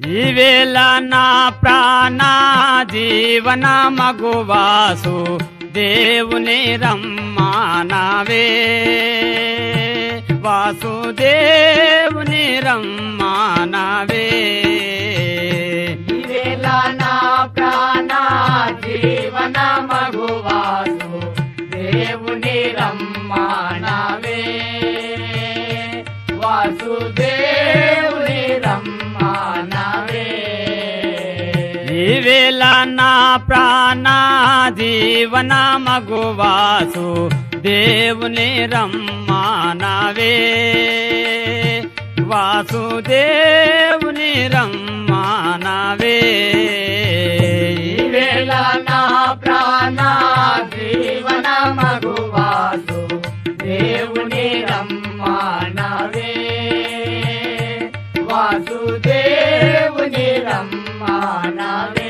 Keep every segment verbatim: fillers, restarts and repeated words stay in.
ఈవేళ నా ప్రాణ జీవన మగువాసు దేవుని రమ్మానవే వాసుదేవుని రమ్మానవే ఈవేళ నా ప్రాణ జీవన మగువాసు దేవుని రమ్మానవే వాసుదేవుని రమ్మానవే ఈవేళ నా ప్రాణ జీవన మగువాసు దేవుని రమ్మానవే వాసుదేవుని రమ్మానవే ఈవేళ నా ప్రాణ జీవన మగువాసు దేవుని రమ్మానవే వాసుదేవుని రమ్మానవే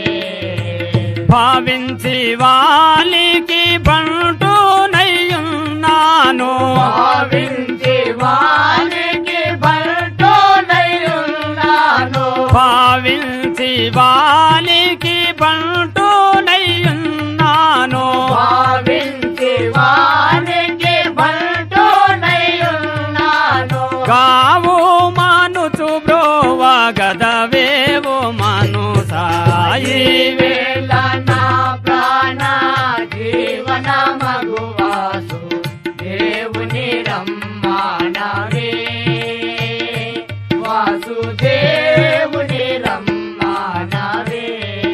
భావించి వాలికి బంటునయ్యున్నాను భావించి వానికి బంటునయ్యున్నాను భావించి వాలికి బంటునయ్యున్నాను భావించి వానికి బంటునయ్యున్నాను గావు మనుచు బ్రోవ గదవేవు మను సాయి ఈవేళ నా ప్రాణ జీవన మగువాసు దేవుని రమ్మానవే వాసుదేవుని రమ్మానవే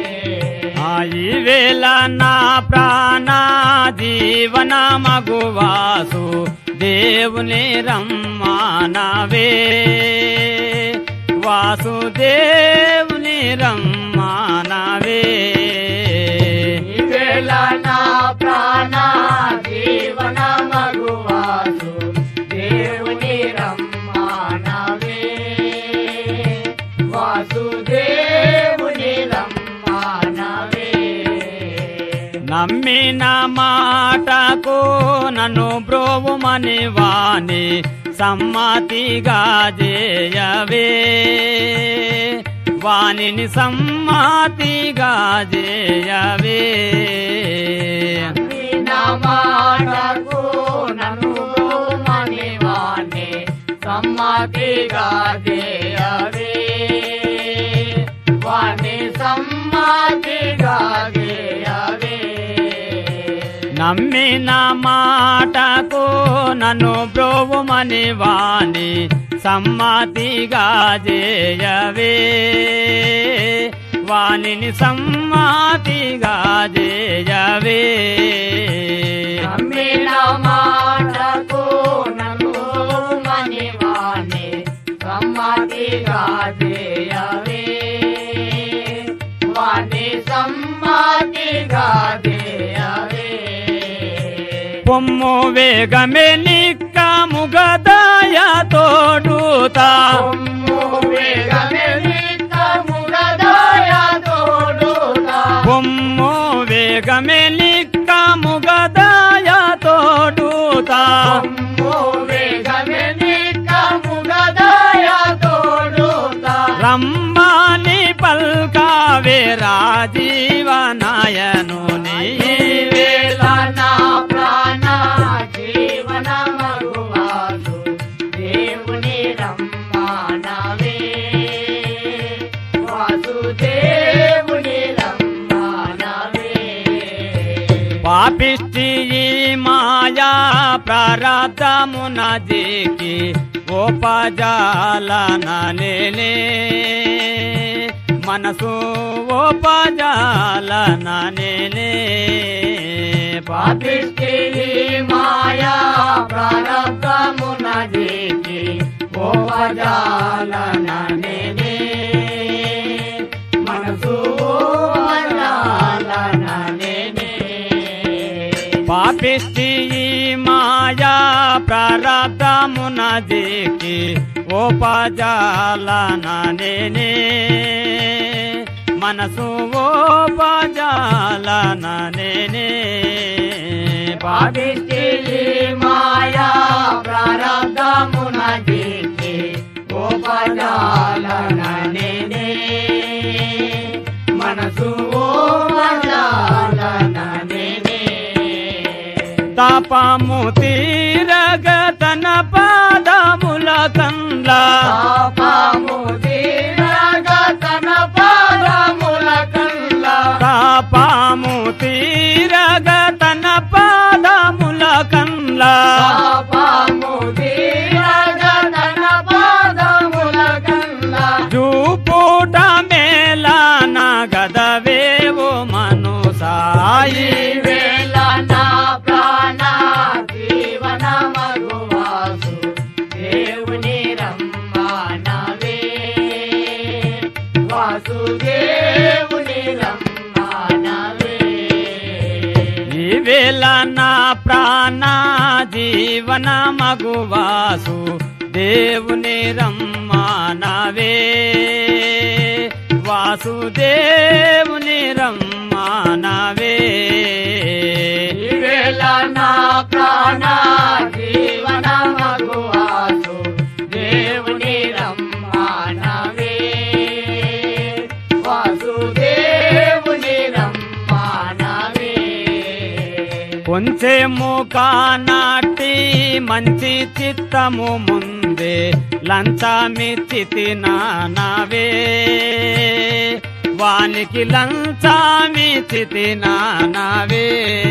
ఈవేళ నా ప్రాణ జీవన మగువాసు దేవుని రమ్మానవే వాసుదేవుని రమ్మానవే ఈవేళ నా ప్రాణ జీవన మగువాసు దేవుని రమ్మానవే వాసుదేవుని రమ్మానవే నమ్మిన మాటకు నన్ను బ్రోవుమని వాణి సమ్మతిగా చేయవే వాణిని సమ్మతిగా చేయవే నా మాటకు నన్ను మనివాణి సమ్మతిగా చేయవే వాణి సమ్మతిగా చేయవే నమ్మిన మాటకు నన్ను బ్రోవుమని వాణి సమ్మతిగా చేయవే వాణిని సమ్మతిగా చేయవే నమ్మిన మాటకు నన్ను మనివాణి సమ్మతిగా చేయవే వాణి సమ్మతిగా చేయవే పొమ్ము వేగమే నిక్కము గదాయ తోడుతా పొమ్ము వేగమే నిక్కము గదాయ తోడుతా పొమ్ము వేగమే నిక్కము గదాయ తోడుతా పొమ్ము వేగమే నిక్కము గదాయ తోడుతా రమ్మాని పల్కావే రాజీవనాయను ఈవేళ నా ప్రాణ జీవన మగువాసు దేవుని రమ్మానవే వాసుదేవుని రమ్మానవే పాపిష్టి ఈ మాయా ప్రారబ్ధమున జికి ఓపజాలననే మనసు ఓపజాలననే పాపిష్టి మాయా ప్రారబ్ధమున జీకి ఓపజాలననే మనసు ఓపజాలననే పాపిష్టి ఈ మాయా ప్రారబ్ధమున జికి ఓపజాలననే మనసు ఓపజాలననే పాపిష్టి మాయా ప్రారబ్ధమున జీకి ఓపజాలననే పాపము తీరగ తన పాదముల కండ్ల పాపము తీరగ తన పాదముల కండ్ల పాపము తీరగ తన పాదముల కండ్ల పాపము తీరగ తన పాదముల కండ్ల జూపూట మేళన గదవేవో మనుసాయి వేళ నా ప్రాణ జీవన మగువాసు దేవుని రమ్మానవే వాసుదేవుని రమ్మానవే ఈ వేళ నా ప్రాణ జీవన మగువాసు దేవుని రమ్మానవే వాసుదేవుని రమ్మానవే ఈ వేళ నా ప్రాణ జీవన మగువాసు దేవుని రమ్మానవే వాసుదేవుని రమ్మానవే కొంచెము కానాటి మంచి చిత్తము ముందే లంచమిచ్చితి నానవే వానికి లంచమిచ్చితి నానవే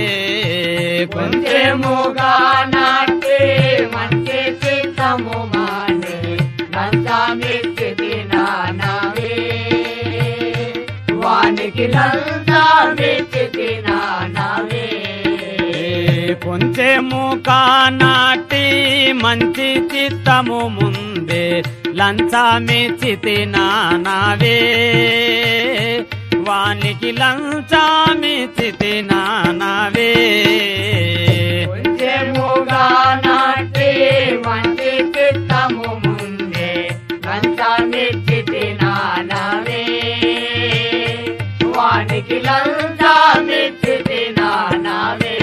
కొంచెముగా నాటి మంచి చిత్తము మానే లంచమిచ్చితి నానవే వానికి లంచమిచ్చితి నానవే కొంచెము కానాటి మంచి చిత్తము ముందే లంచమిచ్చితి నానవే వానికి లంచమిచ్చితి నానవే కొంచెముగా నాటి మంచి చిత్తము ముందే లంచమిచ్చితి నానవే వానికి లంచమిచ్చితి నానవే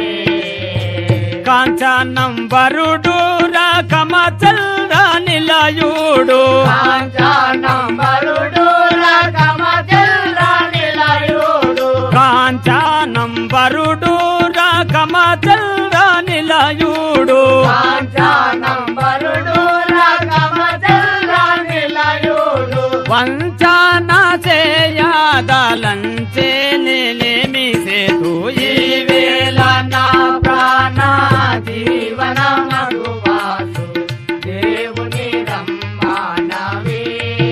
కాంచనం వరుడు రకమ చల్ర నిలయుడు కాంచనంబరుడు రకమ చల్ర నిలయుడు కాంచనం వరుడు రకమ చల్ర నిలయుడు కాంచనంబరుడు రకమ చల్ర నిలయుడు వంచన చేయదలంచే నేమి సేతు ఈ వేళ నా ప్రాణ జీవన మగువాసు దేవుని రమ్మానవే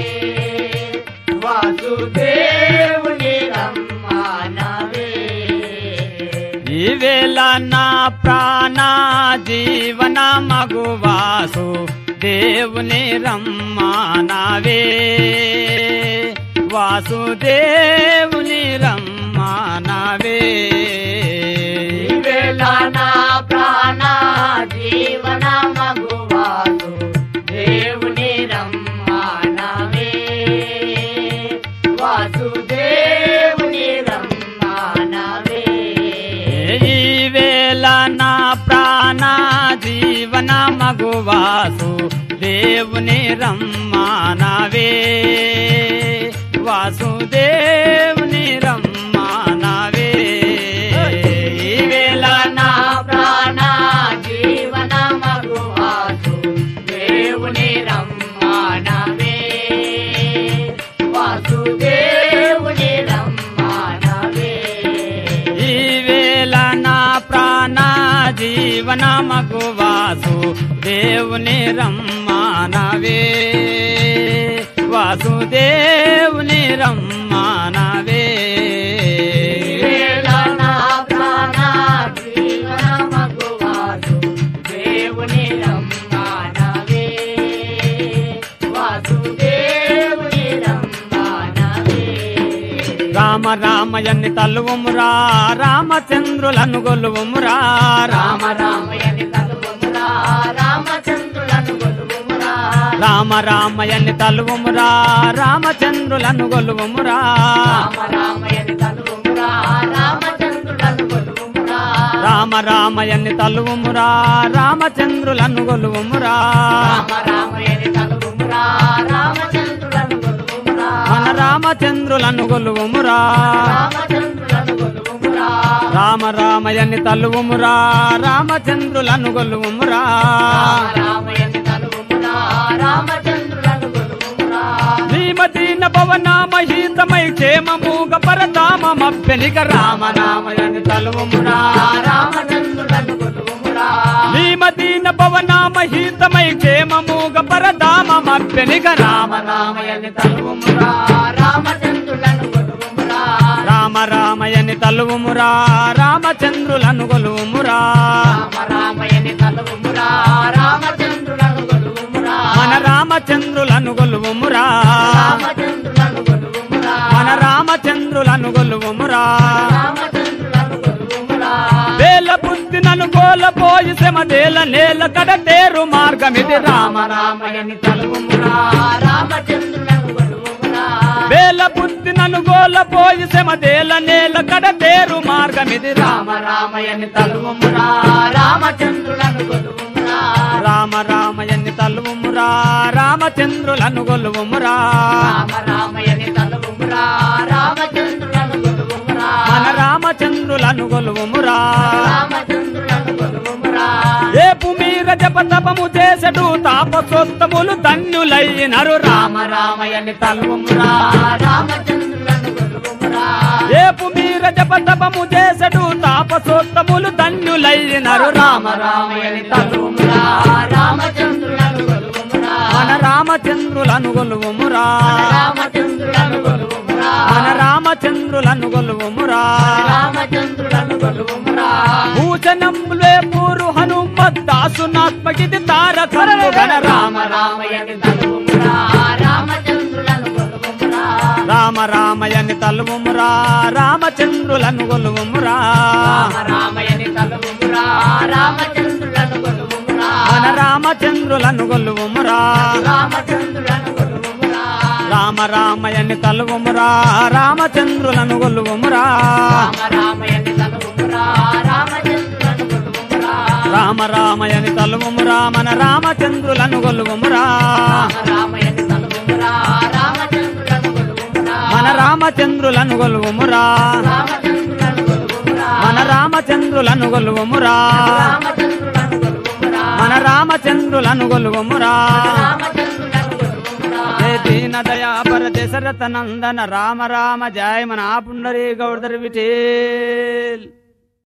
వాసుదేవుని రమ్మానవే ఈ వేళ నా ప్రాణ జీవన మగువాసు దేవుని రమ్మానవే వాసుదేవుని రమ్మానవే ఈ వేళ నా ప్రాణ జీవన మగువాసు దేవుని రమ్మానవే వాసుదేవుని రమ్మానవే ఈ వేళ నా ప్రాణ జీవన మగువాసు దేవుని రమ్మానవే వాసుదేవుని రమ్మానవే ఈ వేళ నా ప్రాణ జీవన మగువాసు దేవుని రమ్మానవే వాసుదేవుని రమ్మానవే ఈ వేళ నా ప్రాణ జీవన మగువాసు దేవుని రమ్మానవే వాసుదేవుని రమ్మానవే వేళ నా ప్రాణ జీవన మగువాసు దేవుని రమ్మానవే వాసుదేవుని రమ్మానవే రామ రామయన్ని తల్లువుమురా రామచంద్రులను గొలువుమురా రామ రామయని తలువుమురా రామచంద్రులను గొలువుమురా రామ రామయన్ని తల్లువుమురా రామచంద్రులను గొలువుమురా రామ రామయని తలువుమురా రామచంద్రులను గొలువుమురా రామ రామయన్ని తల్లువుమురా రామచంద్రులను గొలువుమురా రామ రామయని తలువుమురా రామచంద్రులను గొలువుమురా మన రామచంద్రులను గొలువుమురా రామచంద్రులను గొలువుమురా రామ రామయని తలువుమురా రామచంద్రులను గొలువుమురా రామయని తలువుమురా రామచంద్రులను గొలువుమురా శ్రీమదీన భవన మహీతమై క్షేమముగ పరధామమప్పెనిక రామ రామయని తలువుమురా రామచంద్రులను గొలువుమురా శ్రీమదీన భవన మహీతమై క్షేమముగ పరధామమప్పెనిక రామ రామయని తలువుమురా రామచంద్రులను గొలువుమురా రామ రామయని తలువుమురా రామచంద్రులను గొలువుమురా రామ రామయని తలువుమురా రామచంద్రులను గొలువుమురా మన రామచంద్రులను గొలువుమురా రామచంద్రులను గొలువుమురా మన రామచంద్రులను గొలువుమురా రామచంద్రులను గొలువుమురా వేల బుద్ధినను గోలపోయి శ్రమదేల నేల కడతేరు మార్గమిది రామ రామయని తలువుమురా రామచంద్రులను గొలువుమురా వేల బుద్ధినను గోలపోయి శ్రమదేల నేల కడతేరు మార్గమిది రామ రామ రామయని తలువుమురా రామచంద్రులను గొలువుమురా రామ రామయని తలువుమురా రామచంద్రులను గొలువుమురా రామ రామయని తలువుమురా రామచంద్రులను గొలువుమురా మన రామచంద్రులను గొలువుమురా రామచంద్రులను గొలువుమురా ఏపు మీర జపతపము చేసడు తాపసోత్తములు ధన్యులైనరు రామ రామ రామయని తలువుమురా రామచంద్రులను గొలువుమురా ఏపు మీర జపతపము చేసడు తాపసోత్తములు ధన్యులైనరు రామ రామ రామయని తలువుమురా రామచంద్రులను గొలువుమురా మన రామచంద్రులను గొలువుమురా రామచంద్రులను గొలువుమురా మన రామచంద్రులను గొలువుమురా రామచంద్రులను గొలువుమురా భూషణంలే పూరు హనుమద్దాసునాత్మకిది తారకము గణ రామ రామ రామయని తలువుమురా రామచంద్రులను గొలువుమురా రామ రామయని తలువుమురా రామచంద్రులను గొలువుమురా రామ రామయని తలువుమురా రామచంద్రులను గొలువుమురా మన రామచంద్రులను గొలువుమురా రామచంద్రులను గొలువుమురా రామ రామయని తలువుమురా రామచంద్రులను గొలువుమురా రామ రామయని తలువుమురా రామచంద్రులను గొలువుమురా రామ రామయని తలువుమురా మన రామచంద్రులను గొలువుమురా రామ రామయని తలువుమురా రామచంద్రులను గొలువుమురా మన రామచంద్రులను గొలువుమురా రామచంద్రులను గొలువుమురా మన రామచంద్రులను గొలువుమురా రామచంద్రులను గొలువుమురా మన రామచంద్రులను గొలువుమురా రామచంద్రులను గొలువుమురా జయ దీన దయాపర దశరథ నందన రామ రామ జయ మన పుండరీ గౌడర్ విఠేల్